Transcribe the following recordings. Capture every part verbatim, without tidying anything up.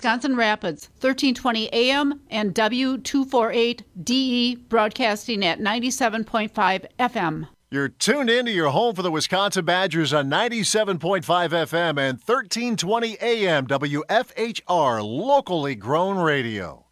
Wisconsin Rapids, thirteen twenty A M and W two forty-eight D E broadcasting at ninety-seven point five F M. You're tuned in to your home for the Wisconsin Badgers on ninety-seven point five F M and thirteen twenty A M W F H R, locally grown radio.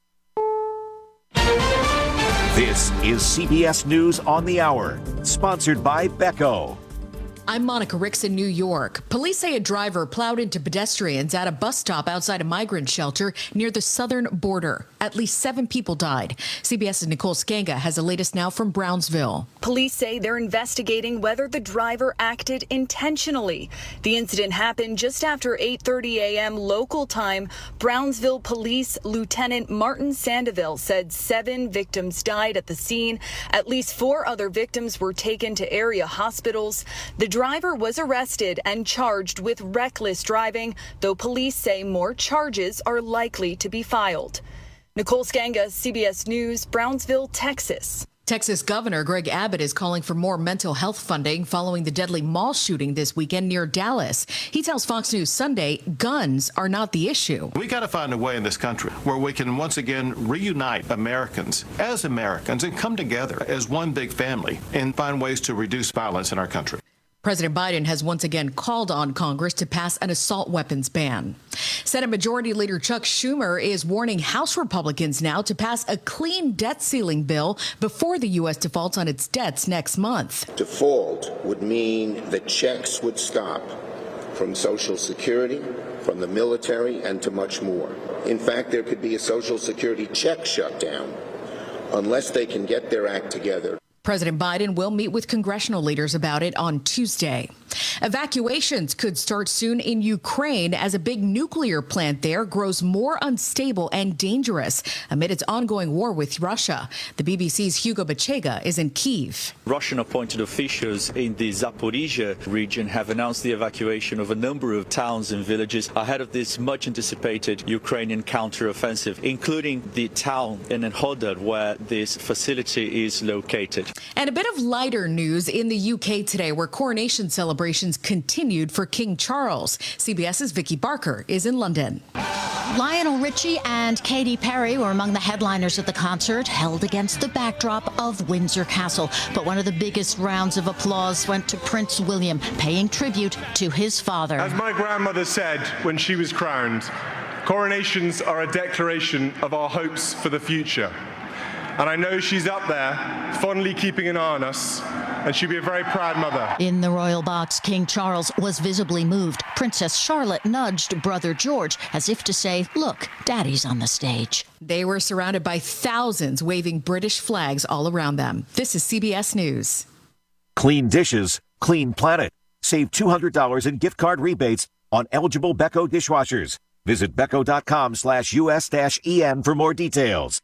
This is C B S News on the Hour, sponsored by Beko. I'm Monica Ricks in New York. Police say a driver plowed into pedestrians at a bus stop outside a migrant shelter near the southern border. At least seven people died. CBS's Nicole Skanga has the latest now from Brownsville. Police say they're investigating whether the driver acted intentionally. The incident happened just after eight thirty A M local time. Brownsville Police Lieutenant Martin Sandoval said seven victims died at the scene. At least four other victims were taken to area hospitals. The driver was arrested and charged with reckless driving, though police say more charges are likely to be filed. Nicole Skanga, C B S News, Brownsville, Texas. Texas Governor Greg Abbott is calling for more mental health funding following the deadly mall shooting this weekend near Dallas. He tells Fox News Sunday guns are not the issue. We got to find a way in this country where we can once again reunite Americans as Americans and come together as one big family and find ways to reduce violence in our country. President Biden has once again called on Congress to pass an assault weapons ban. Senate Majority Leader Chuck Schumer is warning House Republicans now to pass a clean debt ceiling bill before the U S defaults on its debts next month. Default would mean that checks would stop from Social Security, from the military, and to much more. In fact, there could be a Social Security check shutdown unless they can get their act together. President Biden will meet with congressional leaders about it on Tuesday. Evacuations could start soon in Ukraine as a big nuclear plant there grows more unstable and dangerous amid its ongoing war with Russia. The B B C's Hugo Bachega is in Kyiv. Russian-appointed officials in the Zaporizhia region have announced the evacuation of a number of towns and villages ahead of this much-anticipated Ukrainian counter-offensive, including the town in Hodor where this facility is located. And a bit of lighter news in the U K today, where coronation celebrations continued for King Charles. CBS's Vicky Barker is in London. Lionel Richie and Katy Perry were among the headliners at the concert, held against the backdrop of Windsor Castle. But one of the biggest rounds of applause went to Prince William, paying tribute to his father. As my grandmother said when she was crowned, coronations are a declaration of our hopes for the future. And I know she's up there, fondly keeping an eye on us, and she'll be a very proud mother. In the royal box, King Charles was visibly moved. Princess Charlotte nudged brother George as if to say, look, Daddy's on the stage. They were surrounded by thousands waving British flags all around them. This is C B S News. Clean dishes, clean planet. Save two hundred dollars in gift card rebates on eligible Beko dishwashers. Visit Beko.com slash US dash EN for more details.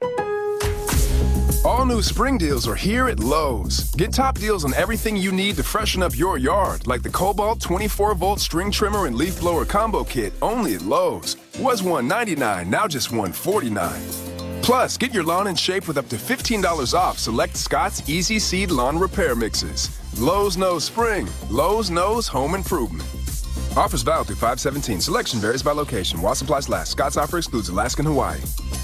All new spring deals are here at Lowe's. Get top deals on everything you need to freshen up your yard, like the Cobalt twenty-four volt string trimmer and leaf blower combo kit, only at Lowe's. Was one ninety-nine, now just one forty-nine. Plus, get your lawn in shape with up to fifteen dollars off select Scott's Easy Seed Lawn Repair Mixes. Lowe's knows spring. Lowe's knows home improvement. Offers valid through five seventeen. Selection varies by location. While supplies last. Scott's offer excludes Alaska and Hawaii.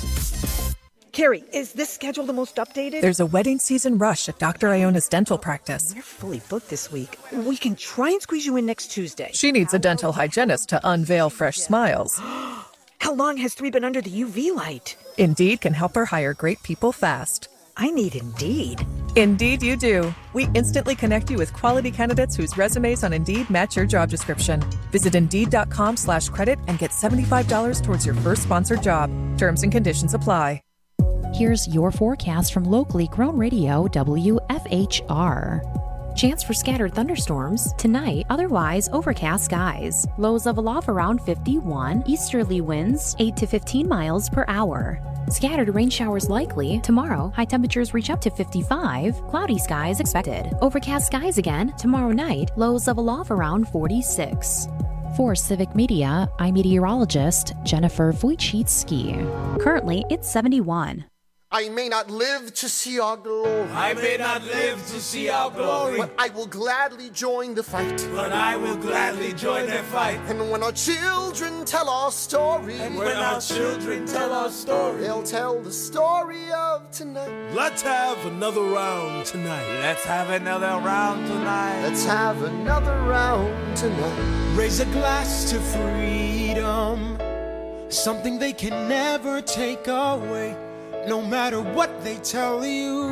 Carrie, is this schedule the most updated? There's a wedding season rush at Doctor Iona's dental practice. We're fully booked this week. We can try and squeeze you in next Tuesday. She needs a dental hygienist to unveil fresh smiles. How long has Three been under the U V light? Indeed can help her hire great people fast. I need Indeed. Indeed you do. We instantly connect you with quality candidates whose resumes on Indeed match your job description. Visit Indeed.com slash credit and get seventy-five dollars towards your first sponsored job. Terms and conditions apply. Here's your forecast from locally grown radio W F H R. Chance for scattered thunderstorms. Tonight, otherwise overcast skies. Lows of aloft around fifty-one. Easterly winds eight to fifteen miles per hour. Scattered rain showers likely. Tomorrow, high temperatures reach up to fifty-five. Cloudy skies expected. Overcast skies again. Tomorrow night, lows of aloft around forty-six. For Civic Media, I'm meteorologist Jennifer Wojcicki. Currently, it's seventy-one. I may not live to see our glory. I may not live to see our glory. But I will gladly join the fight. But I will gladly join the fight. And when our children tell our story. And when our children tell our story. They'll tell the story of tonight. Let's have another round tonight. Let's have another round tonight. Let's have another round tonight. Raise a glass to freedom. Something they can never take away. No matter what they tell you.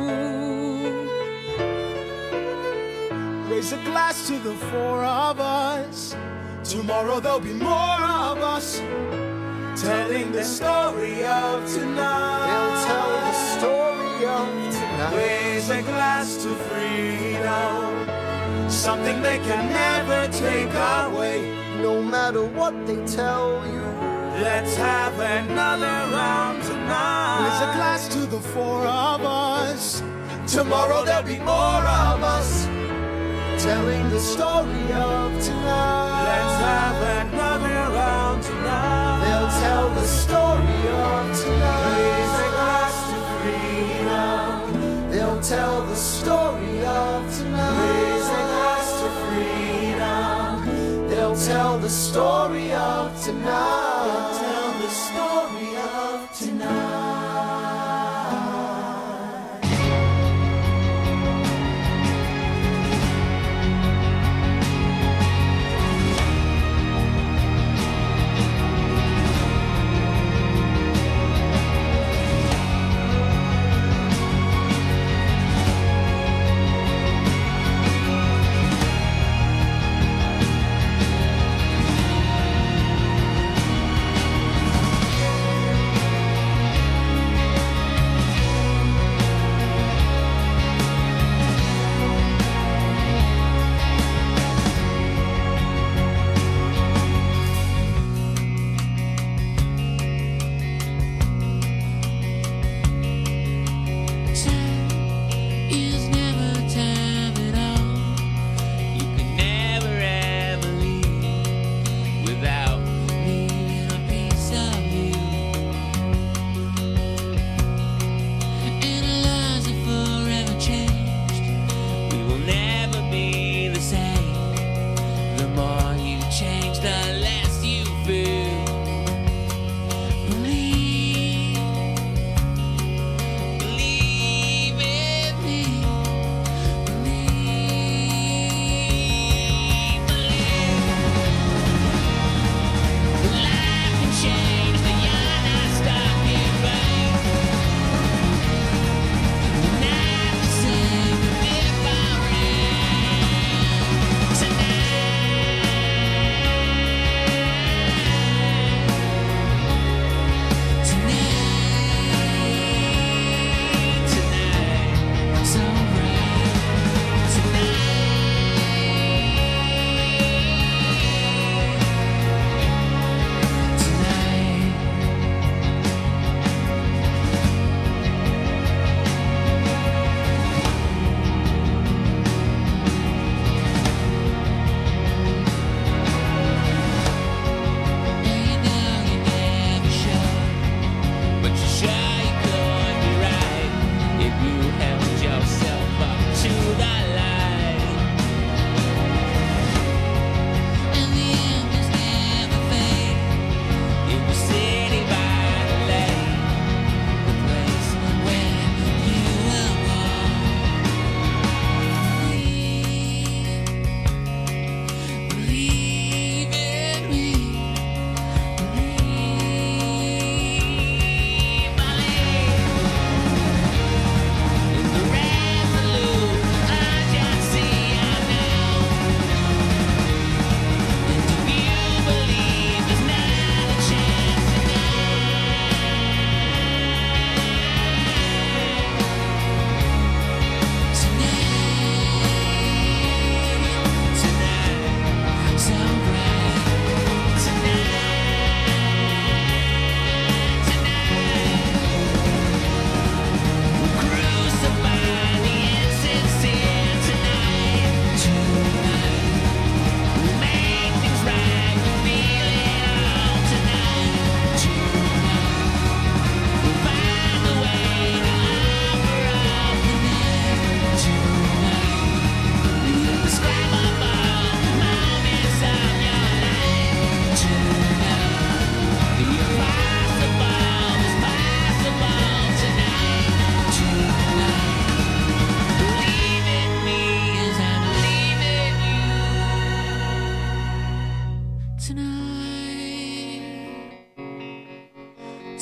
Raise a glass to the four of us. Tomorrow there'll be more of us telling the story of tonight. They'll tell the story of tonight. Raise a glass to freedom. Something they can never take away. No matter what they tell you. Let's have another round tonight. Raise a glass to the four of us. Tomorrow there'll be more of us telling the story of tonight. Let's have another round tonight. They'll tell the story of tonight. Raise a glass to freedom. They'll tell the story of tonight. Raise a glass to freedom. They'll tell the story of tonight. Tell the story of tonight.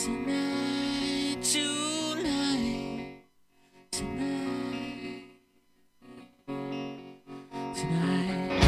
Tonight, tonight, tonight, tonight.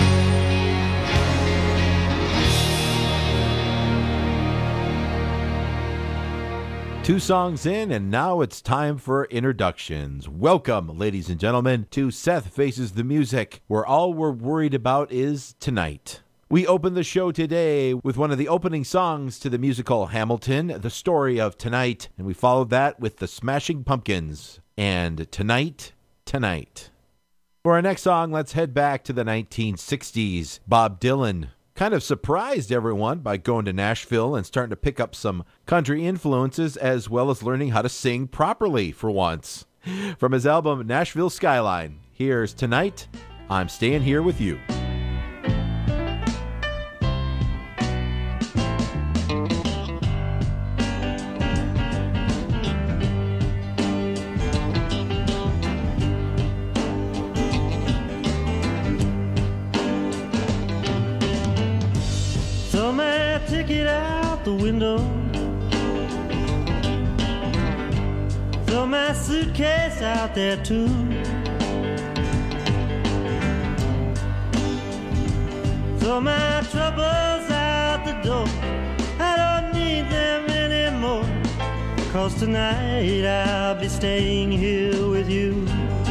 Two songs in, and now it's time for introductions. Welcome, ladies and gentlemen, to Seth Faces the Music, where all we're worried about is tonight. We open the show today with one of the opening songs to the musical Hamilton, The Story of Tonight, and we followed that with the Smashing Pumpkins and Tonight, Tonight. For our next song, let's head back to the nineteen sixties. Bob Dylan kind of surprised everyone by going to Nashville and starting to pick up some country influences as well as learning how to sing properly for once. From his album Nashville Skyline, here's Tonight, I'm Staying Here With You. Ticket out the window, throw my suitcase out there too. Throw my troubles out the door, I don't need them anymore, 'cause tonight I'll be staying here with you.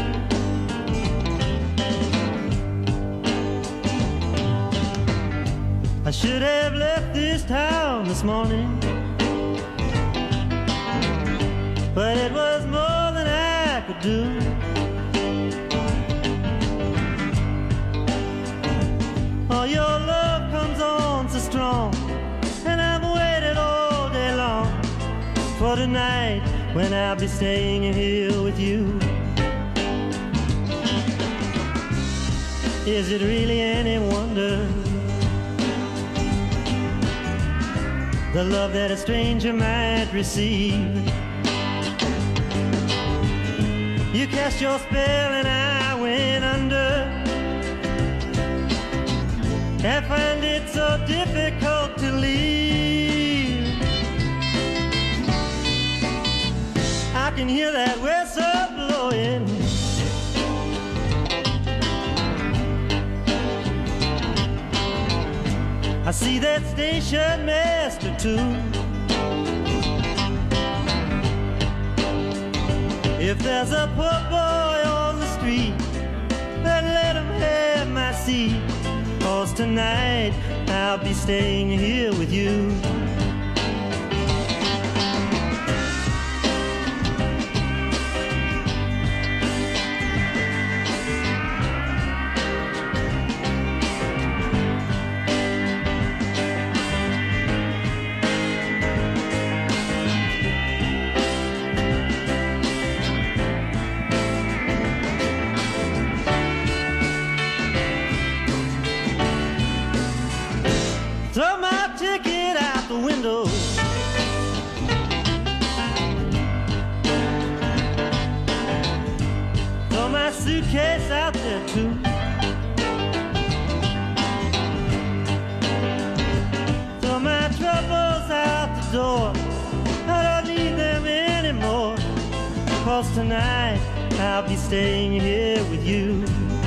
I should have left this town this morning, but it was more than I could do. Oh, your love comes on so strong, and I've waited all day long for tonight when I'll be staying here with you. Is it really any wonder the love that a stranger might receive? You cast your spell and I went under. I find it so difficult to leave. I can hear that whistle blowing, I see that station master too. If there's a poor boy on the street, then let him have my seat, 'cause tonight I'll be staying here with you. Throw my ticket out the window, throw my suitcase out there too. Throw my troubles out the door, I don't need them anymore, 'cause tonight I'll be staying here with you.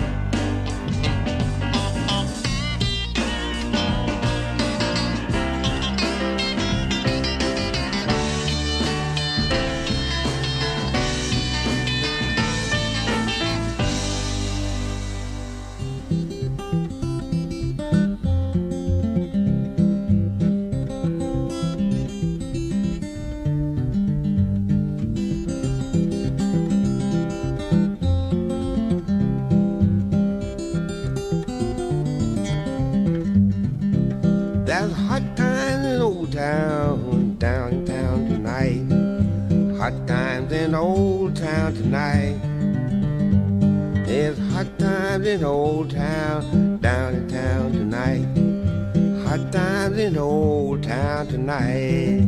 Hot times in Old Town tonight. There's hot times in Old Town, down in town tonight. Hot times in Old Town tonight.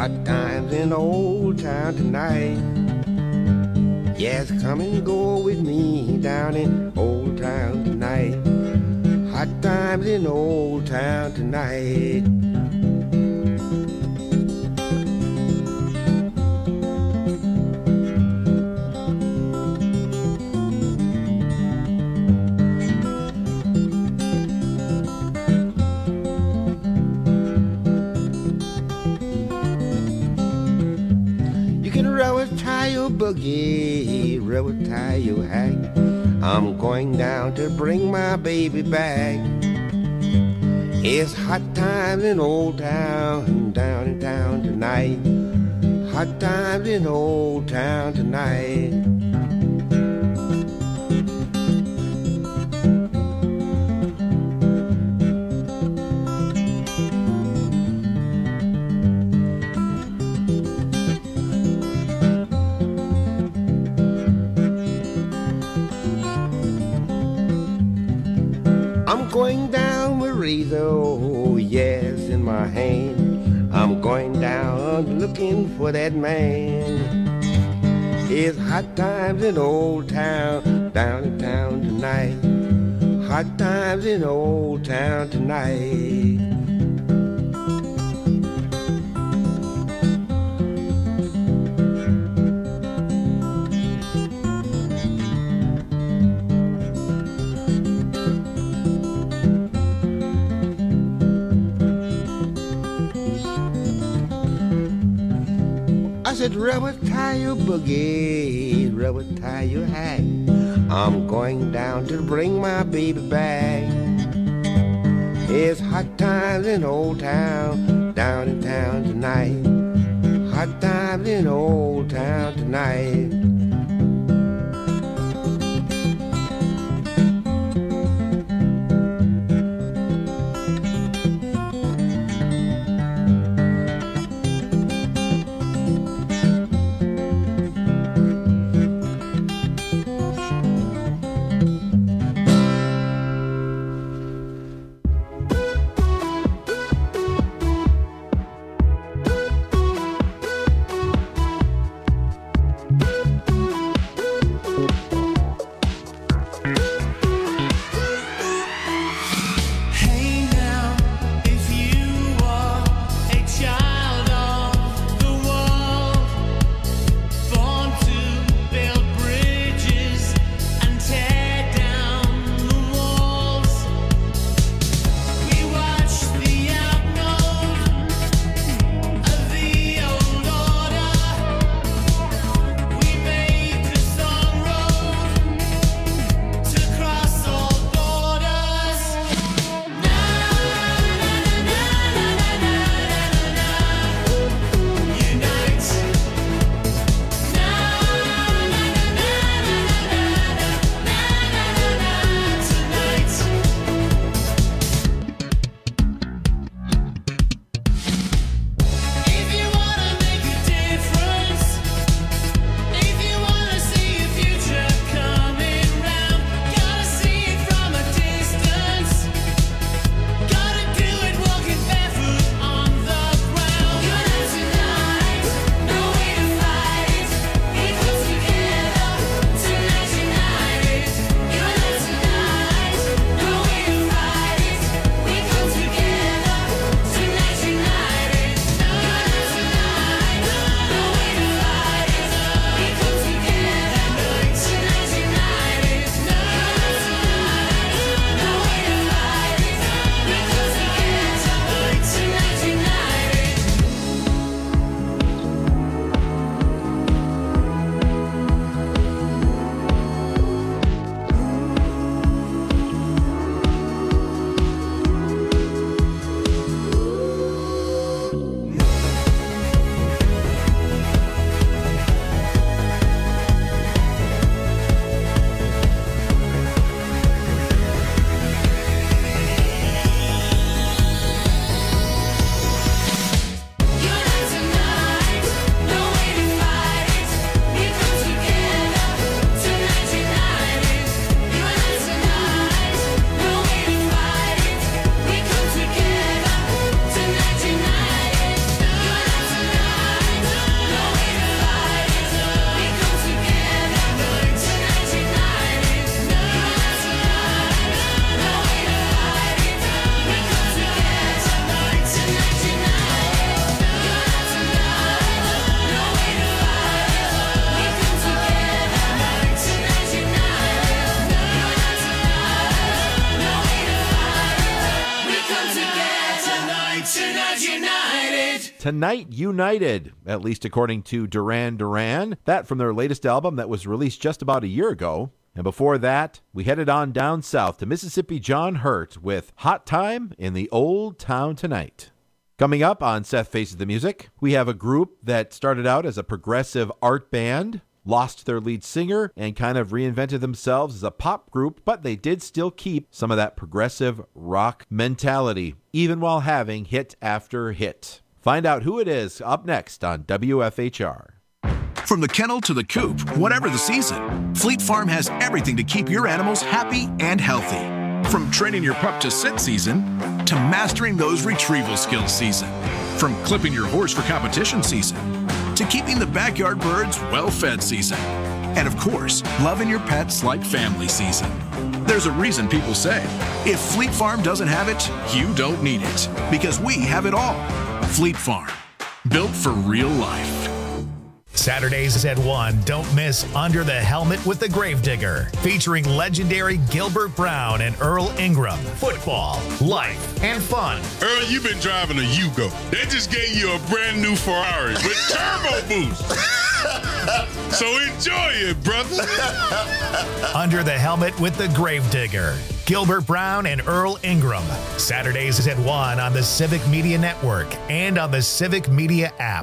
hot times in Old Town tonight. Yes, come and go with me down in Old Town tonight. Hot times in Old Town tonight. Boogie, rubber tie your hack. I'm going down to bring my baby back. It's hot times in Old Town, down in town tonight. Hot times in Old Town tonight. Going down with razor, oh yes, in my hand. I'm going down looking for that man. It's hot times in Old Town, down in town tonight. Hot times in Old Town tonight. Rubber tie your boogie, rubber tie your hat. I'm going down to bring my baby back. It's hot times in Old Town, down in town tonight. Hot times in Old Town tonight. Tonight United, at least according to Duran Duran. That from their latest album that was released just about a year ago. And before that, we headed on down south to Mississippi John Hurt with Hot Time in the Old Town Tonight. Coming up on Seth Faces the Music, we have a group that started out as a progressive art band, lost their lead singer, and kind of reinvented themselves as a pop group, but they did still keep some of that progressive rock mentality, even while having hit after hit. Find out who it is up next on W F H R. From the kennel to the coop, whatever the season, Fleet Farm has everything to keep your animals happy and healthy. From training your pup to sit season, to mastering those retrieval skills season. From clipping your horse for competition season, to keeping the backyard birds well-fed season. And of course, loving your pets like family season. There's a reason people say, if Fleet Farm doesn't have it, you don't need it. Because we have it all. Fleet Farm, built for real life. Saturdays at one, don't miss Under the Helmet with the Gravedigger, featuring legendary Gilbert Brown and Earl Ingram. Football, life, and fun. Earl, you've been driving a Yugo. They just gave you a brand new Ferrari with turbo boost. So enjoy it, brother. Under the Helmet with the Gravedigger, Gilbert Brown and Earl Ingram. Saturdays at one on the Civic Media Network and on the Civic Media app.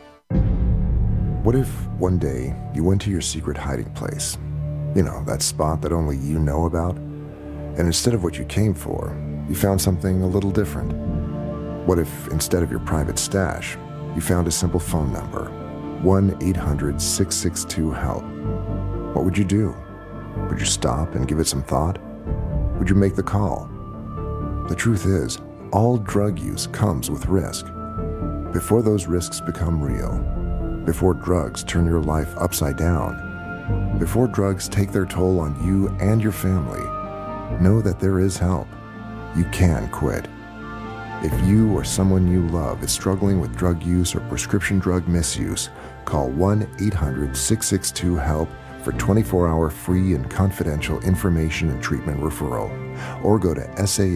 What if one day you went to your secret hiding place? You know, that spot that only you know about? And instead of what you came for, you found something a little different. What if instead of your private stash, you found a simple phone number, one eight hundred six six two HELP? What would you do? Would you stop and give it some thought? Would you make the call? The truth is, all drug use comes with risk. Before those risks become real, before drugs turn your life upside down, before drugs take their toll on you and your family, know that there is help. You can quit. If you or someone you love is struggling with drug use or prescription drug misuse, call one eight hundred six six two HELP for twenty-four hour free and confidential information and treatment referral, or go to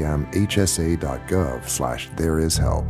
samhsa.gov slash there is help.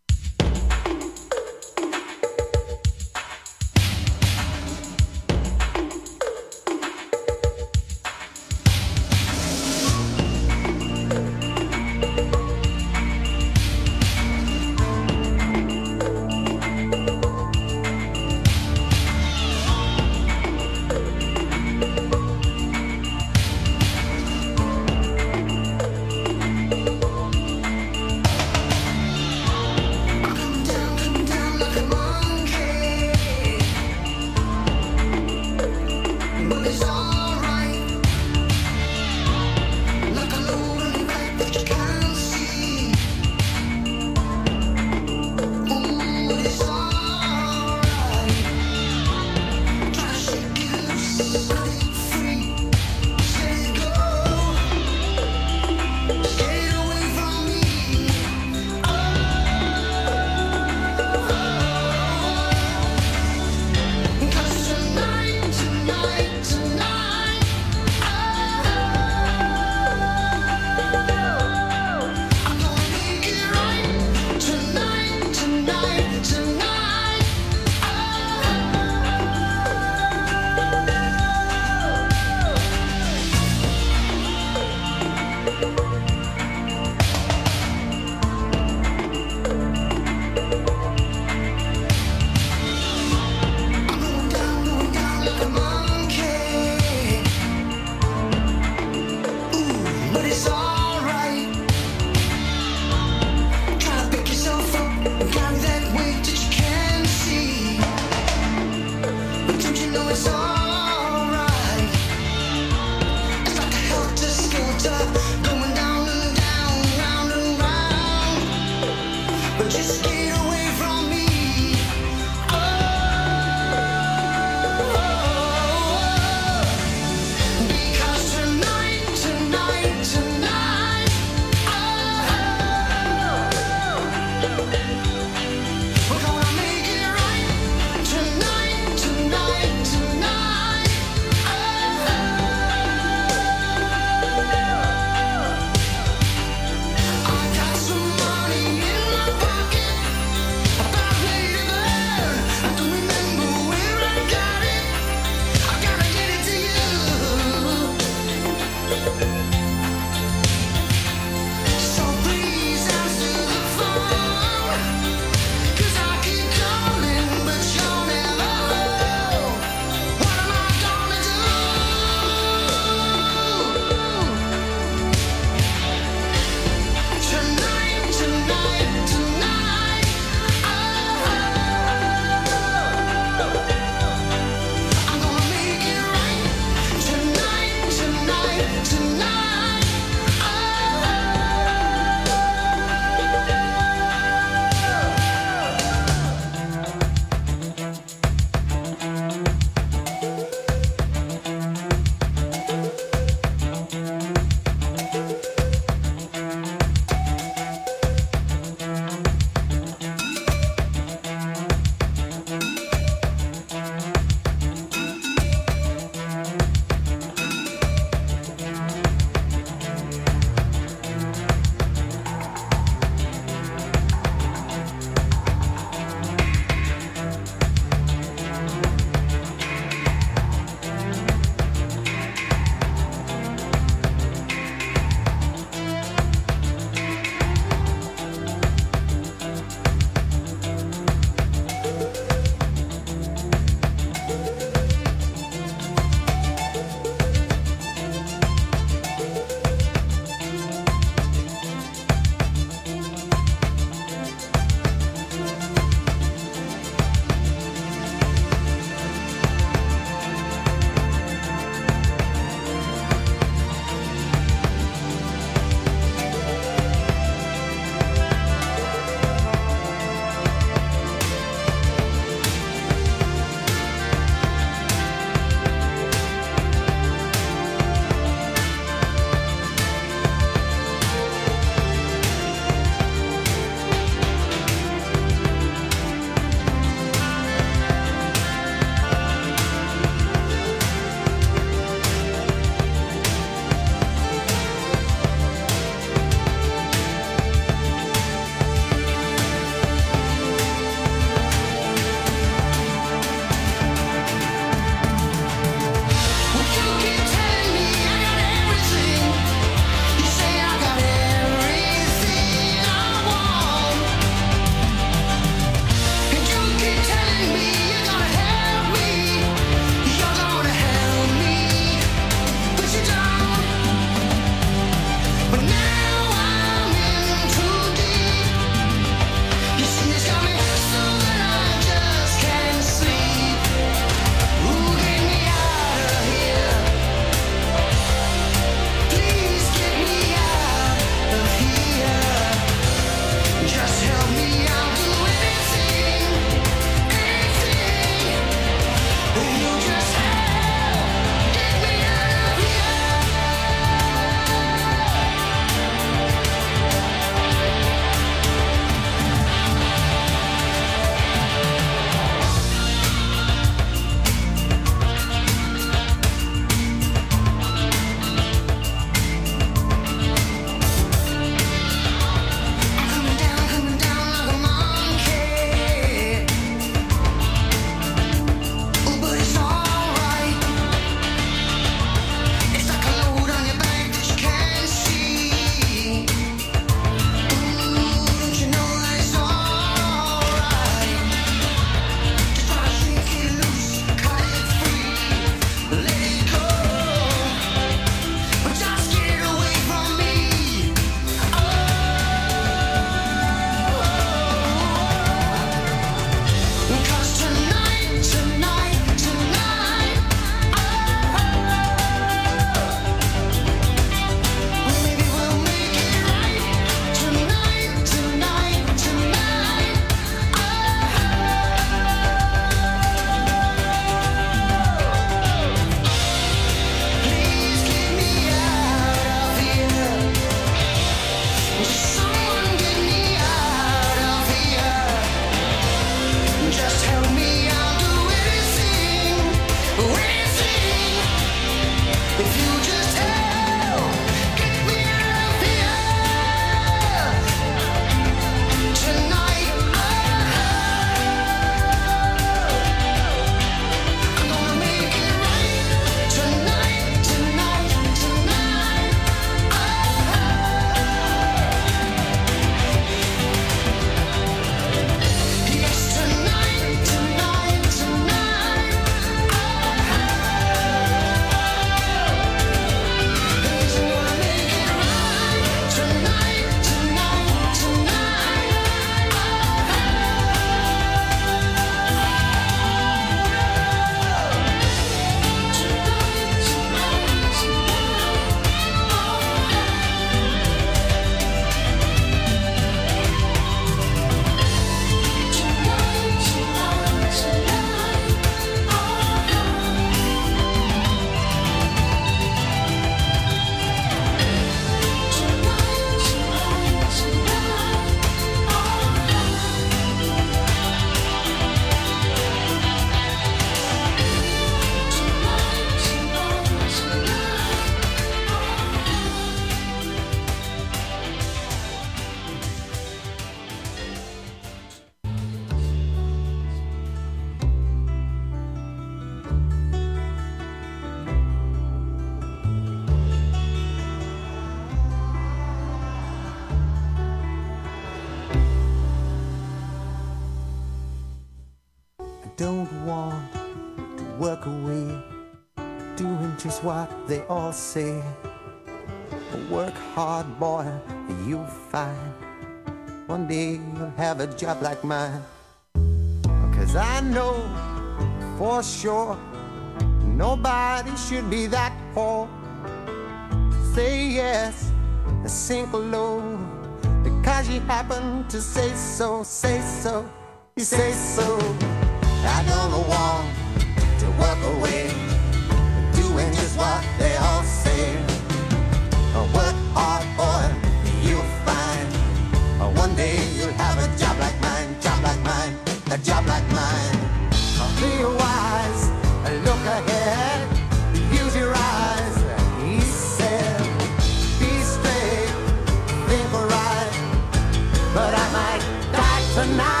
away, doing just what they all say. Work hard, boy, and you'll find one day you'll have a job like mine. 'Cause I know for sure nobody should be that poor. Say yes and sink low because you happen to say so, say so, you say so. I don't want to work away, doing just what they all say. Work hard, boy, you'll find one day you'll have a job like mine, job like mine, a job like mine. Be wise, look ahead, use your eyes, he said. Be straight, think right, but I might die tonight.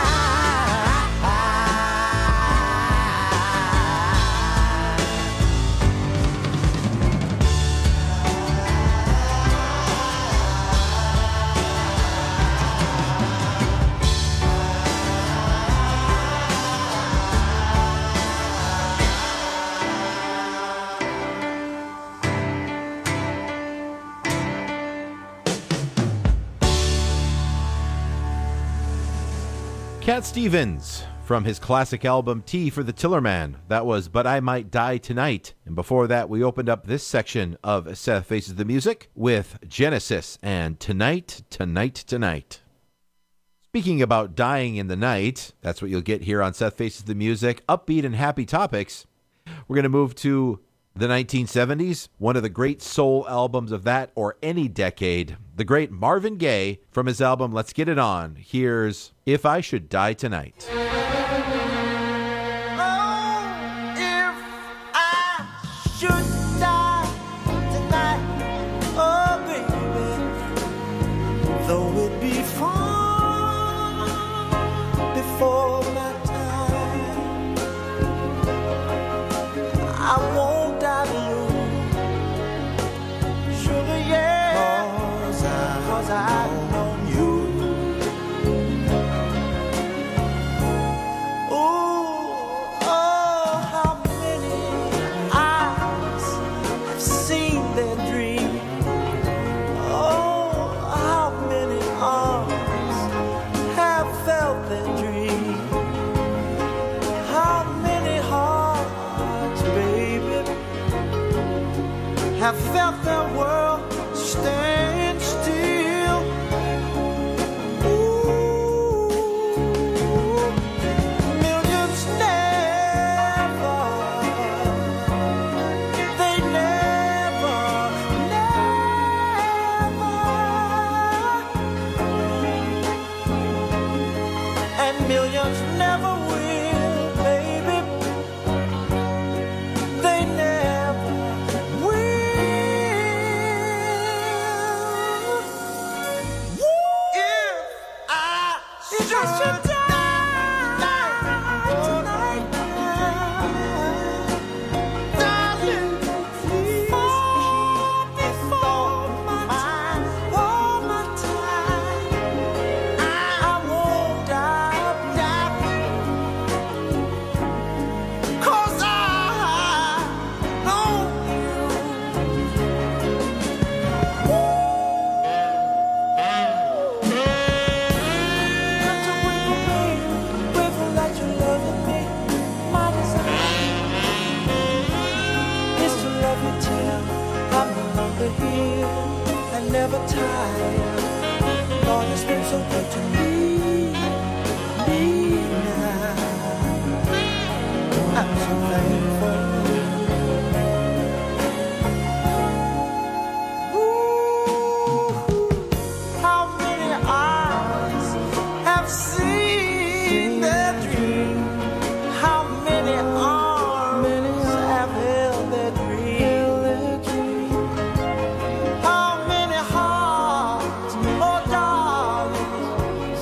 Cat Stevens from his classic album Tea for the Tillerman. That was But I Might Die Tonight. And before that, we opened up this section of Seth Faces the Music with Genesis and Tonight, Tonight, Tonight. Speaking about dying in the night, that's what you'll get here on Seth Faces the Music. Upbeat and happy topics. We're going to move to the nineteen seventies, one of the great soul albums of that or any decade. The great Marvin Gaye from his album Let's Get It On. Here's If I Should Die Tonight. Oh, if I should die tonight, oh baby, though it be far before my time, I won't die alone. Sugar, yeah, cause, I, cause I've known you. Oh, oh, how many eyes have seen their dream? Oh, how many arms have felt their dream? How many hearts, baby, have felt their world stand still? Ooh, millions never, they never, never, and millions never will, baby. They never will. If I should die tonight, darling, please, before my time, all my time, I won't die, die, 'cause I know you. Got to wait, baby, grateful that you're loving me. My desire is to love you till I'm no longer here and never tired. Lord, it's been so good to me, me now. I'm so thankful. Ooh, how many eyes have seen their dream? How many arms have held their dream? How many hearts, oh darling,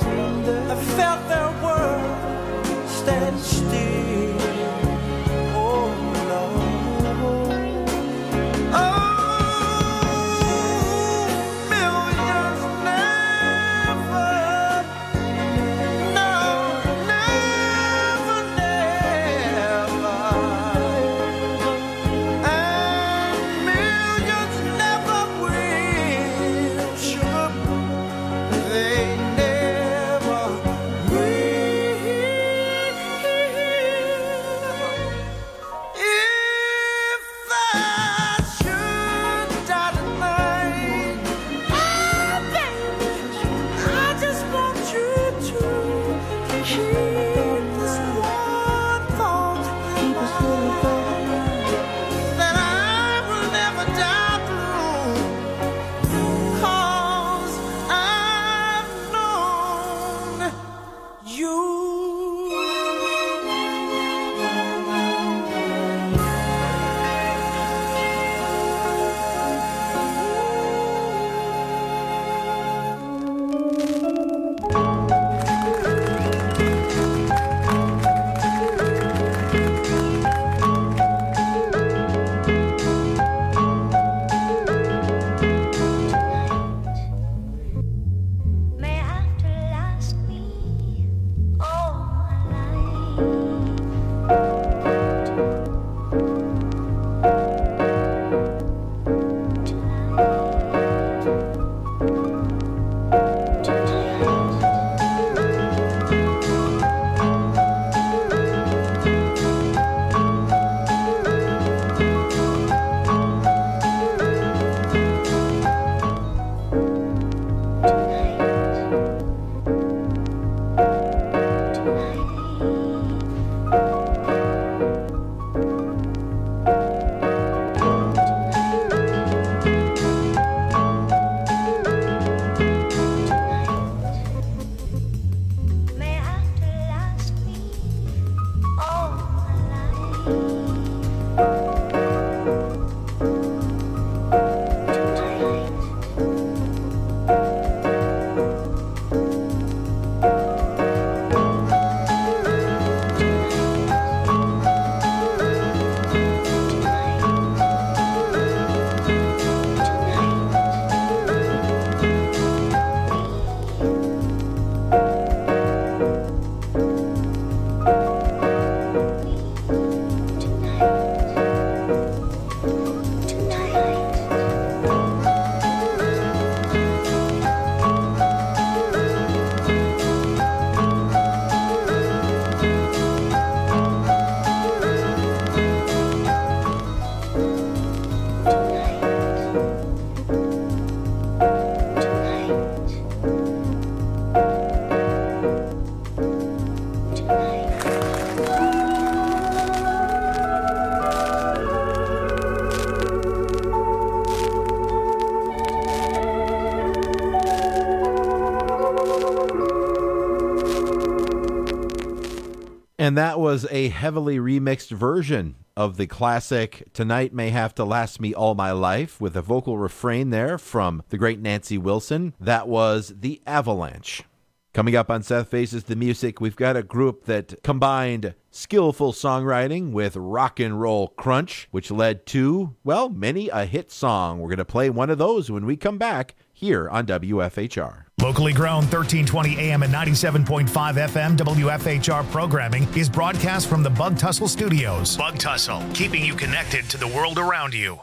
And that was a heavily remixed version of the classic Tonight May Have to Last Me All My Life, with a vocal refrain there from the great Nancy Wilson. That was The Avalanche. Coming up on Seth Faces the Music, we've got a group that combined skillful songwriting with rock and roll crunch, which led to, well, many a hit song. We're going to play one of those when we come back here on W F H R. Locally grown thirteen twenty A M and ninety-seven point five F M W F H R programming is broadcast from the Bug Tussle Studios. Bug Tussle, keeping you connected to the world around you.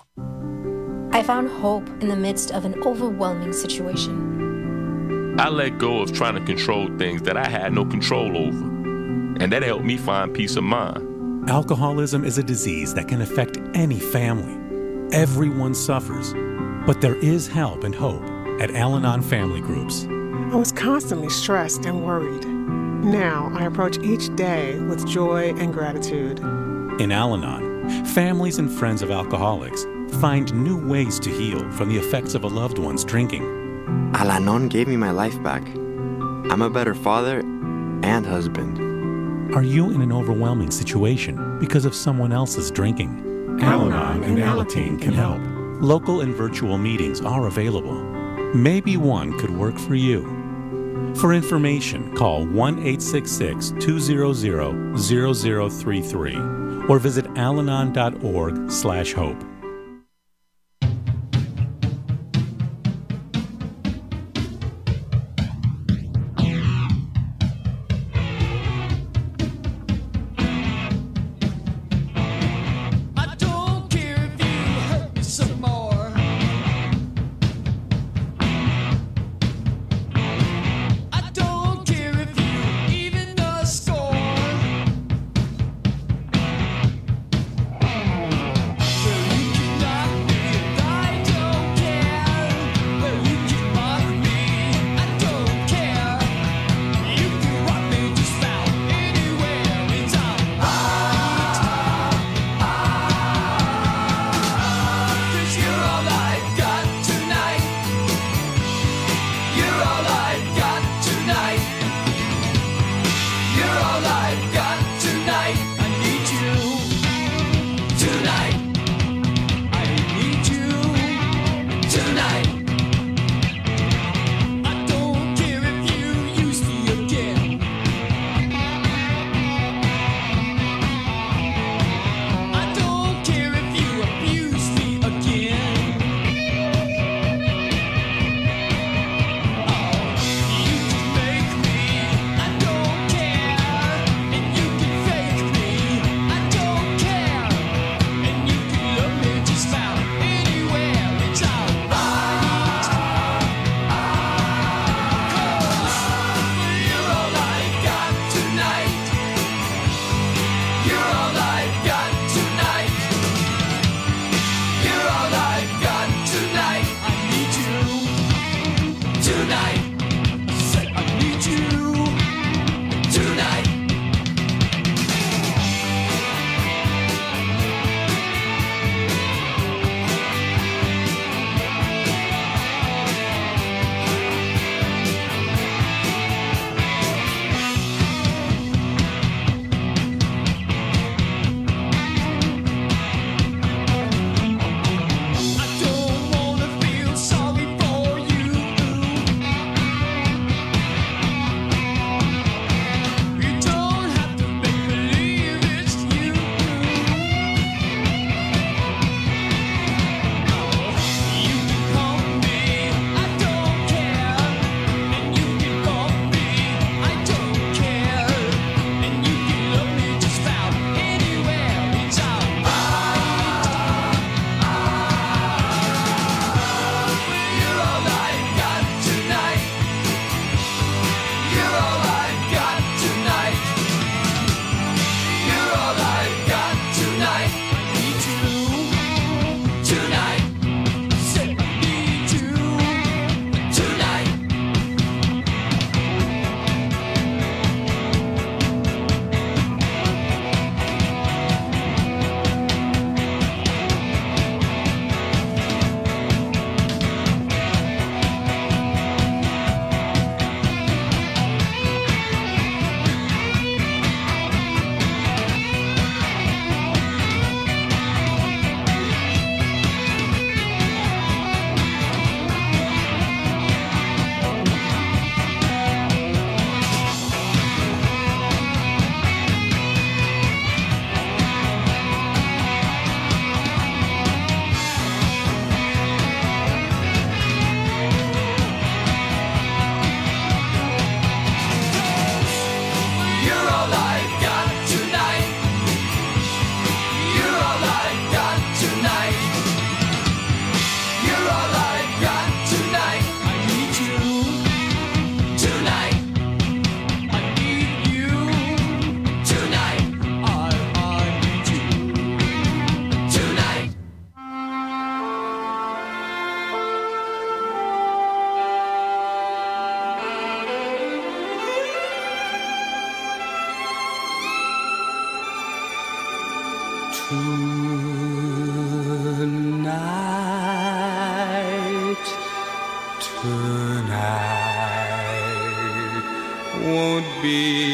I found hope in the midst of an overwhelming situation. I let go of trying to control things that I had no control over, and that helped me find peace of mind. Alcoholism is a disease that can affect any family. Everyone suffers, but there is help and hope at Al-Anon Family Groups. I was constantly stressed and worried. Now I approach each day with joy and gratitude. In Al-Anon, families and friends of alcoholics find new ways to heal from the effects of a loved one's drinking. Al-Anon gave me my life back. I'm a better father and husband. Are you in an overwhelming situation because of someone else's drinking? Al-Anon and Alateen can help. Local and virtual meetings are available. Maybe one could work for you. For information, call one eight six six, two zero zero, zero zero three three or visit alanon dot org slash hope. Well, you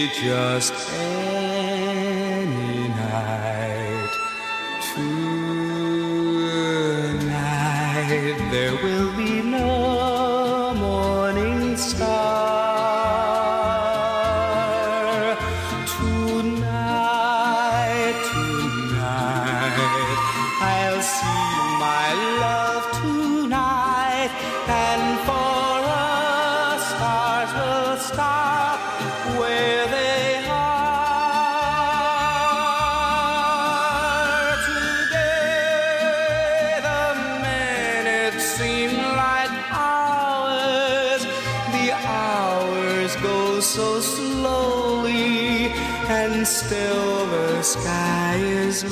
just any night. Tonight there will be no morning star. Tonight, tonight, I'll see my love tonight, and for us stars will stop where they are. Today the minutes seem like hours, the hours go so slowly, and still the sky is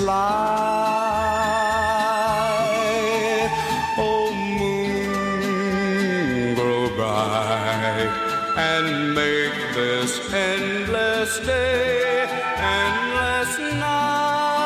light. Oh, moon, grow bright and make this endless day, endless night.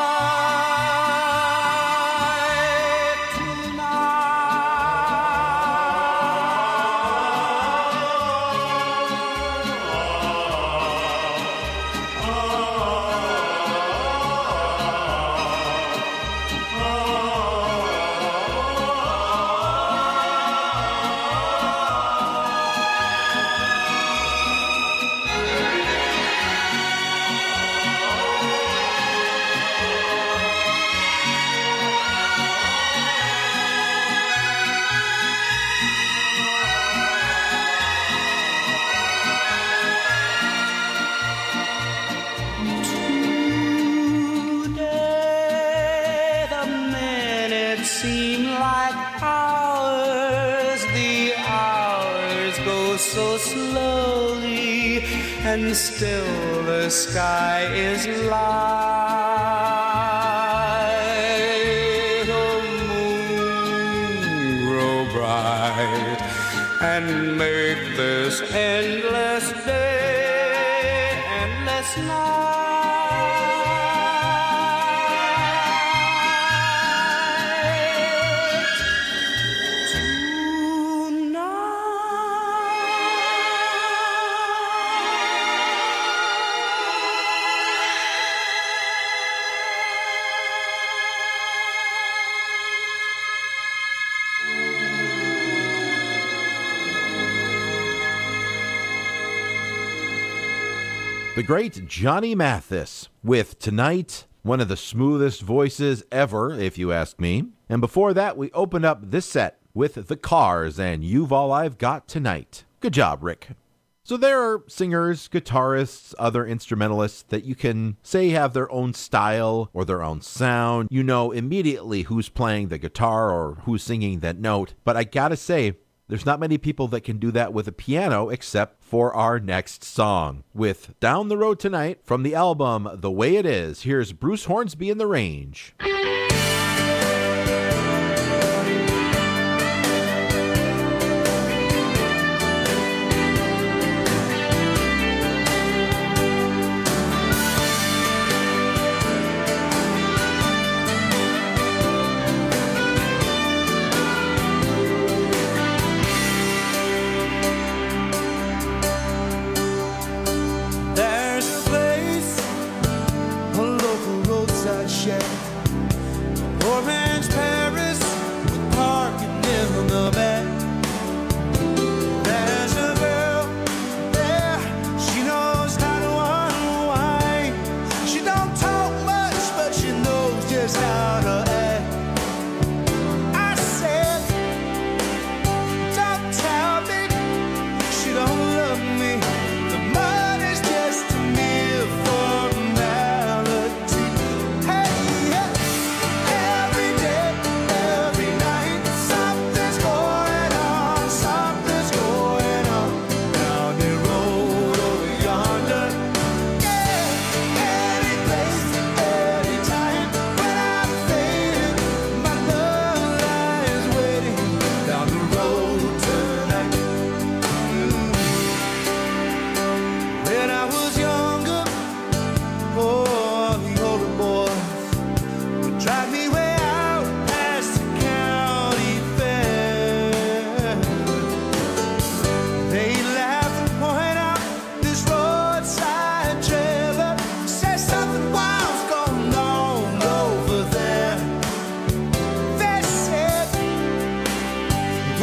Today the minutes seem like hours, the hours go so slowly, and still the sky is light. Oh, moon, grow bright and make this endless day, endless night. The great Johnny Mathis with Tonight, one of the smoothest voices ever, if you ask me. And before that, we opened up this set with The Cars and You've All I've Got Tonight. Good job, Rick. So there are singers, guitarists, other instrumentalists that you can say have their own style or their own sound. You know immediately who's playing the guitar or who's singing that note. But I gotta say, there's not many people that can do that with a piano except for our next song. With Down the Road Tonight from the album The Way It Is, here's Bruce Hornsby in the Range. There's a place, a local roadside shack,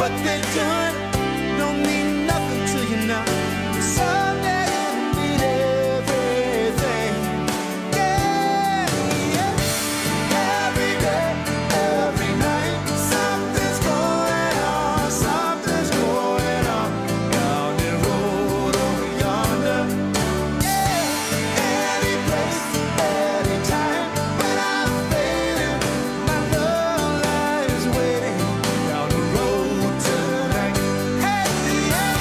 What they're doing don't mean nothing to you now. Someday it'll mean everything. Yeah, yeah. Every day, every night, something's going on, something's going on down the road over yonder. Yeah, any place, any time, when I'm fading, my love lies waiting down the road tonight. Hey, yeah.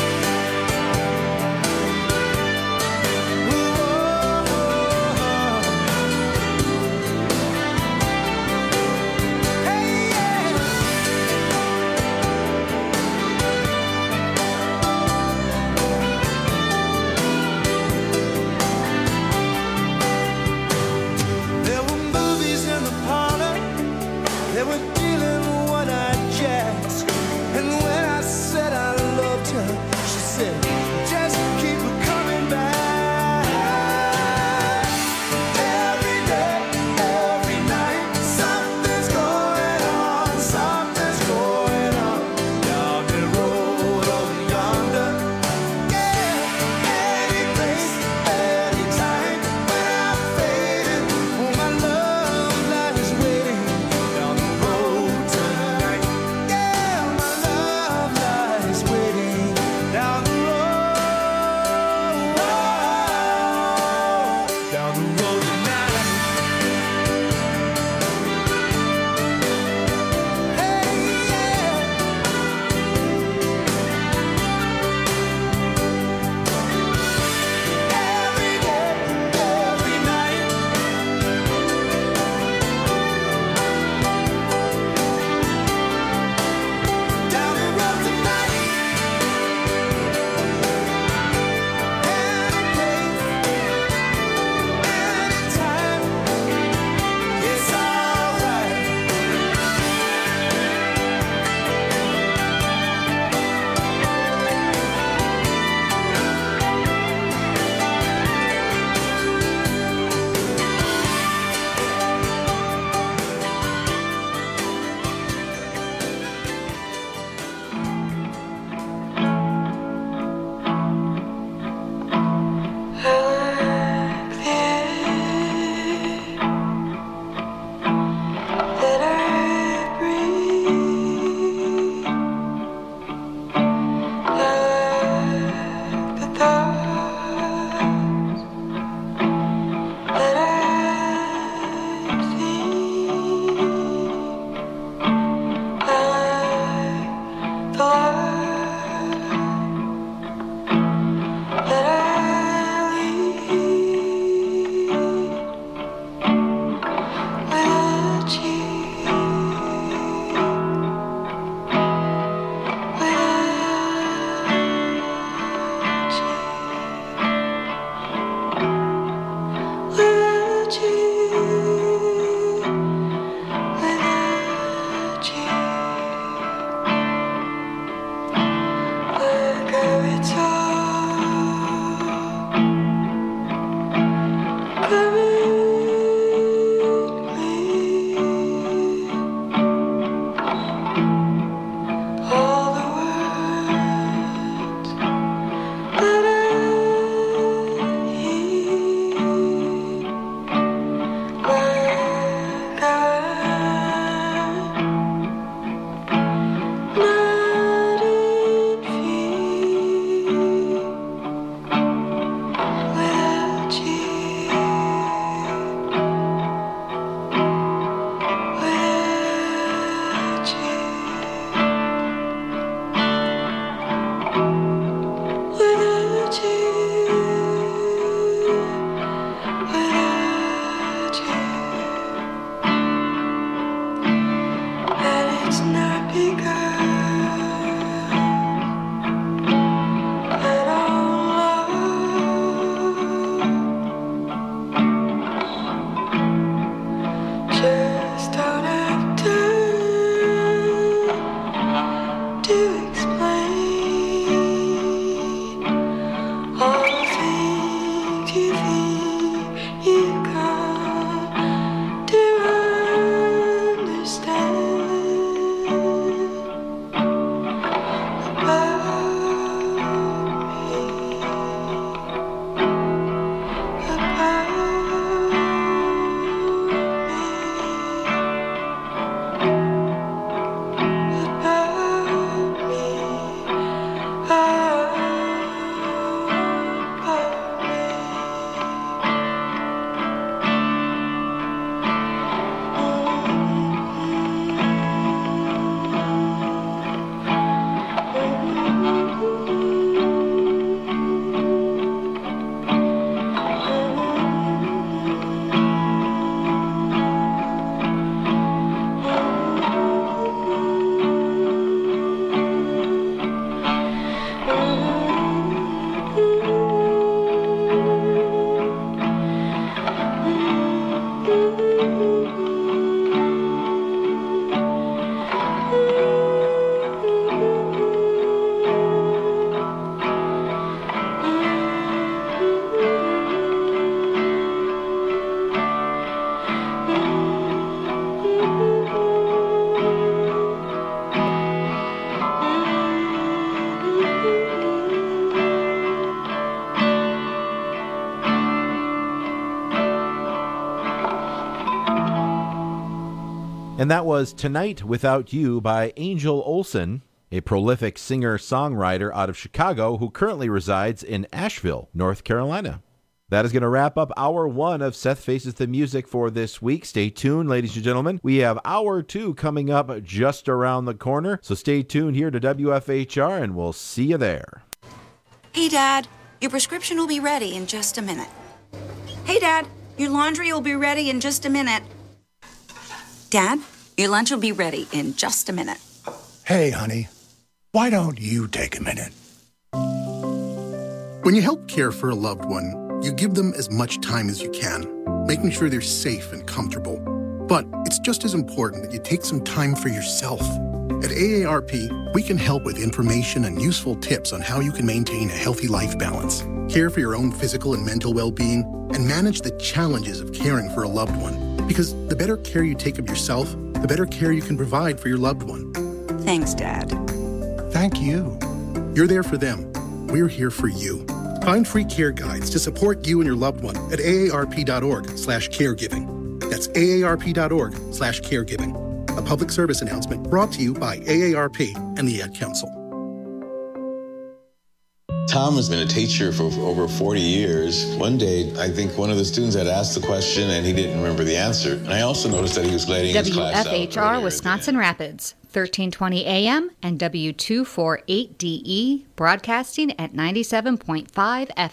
There were movies in the parlor. They were dealing one-eyed jacks. And when I said I loved her, she said, just keep her coming back. Every day, every night, something's going on, something's going on down the road over yonder. Yeah, any place, any time, when I'm fading, oh, my love lies waiting down the road tonight. Yeah, my love lies waiting down the road, down the road tonight. Hey, yeah. Every day, every night. Down the road tonight. Any place, any time, it's alright. Let her breathe. Like the thoughts. Let her think. Like the light. Let her lead. Let you, let you, let you, let go. It's all all the words that I hear, like I not in fear, without you, without you. Without you, without you, and it's not because I don't love, just don't have time to explain all the things you think you've got to understand. And that was Tonight Without You by Angel Olsen, a prolific singer-songwriter out of Chicago who currently resides in Asheville, North Carolina. That is going to wrap up hour one of Seth Faces the Music for this week. Stay tuned, ladies and gentlemen. We have hour two coming up just around the corner, so stay tuned here to W F H R, and we'll see you there. Hey, Dad, your prescription will be ready in just a minute. Hey, Dad, your laundry will be ready in just a minute. Dad, your lunch will be ready in just a minute. Hey, honey, why don't you take a minute? When you help care for a loved one, you give them as much time as you can, making sure they're safe and comfortable. But it's just as important that you take some time for yourself. At A A R P, we can help with information and useful tips on how you can maintain a healthy life balance, care for your own physical and mental well-being, and manage the challenges of caring for a loved one. Because the better care you take of yourself, the better care you can provide for your loved one. Thanks, Dad. Thank you. You're there for them. We're here for you. Find free care guides to support you and your loved one at aarp.org slash caregiving. That's aarp.org slash caregiving. A public service announcement brought to you by A A R P and the Ad Council. Tom has been a teacher for over forty years. One day, I think one of the students had asked the question and he didn't remember the answer. And I also noticed that he was letting his class out. W F H R Wisconsin Rapids, thirteen twenty A M and W two forty-eight D E, broadcasting at ninety-seven point five F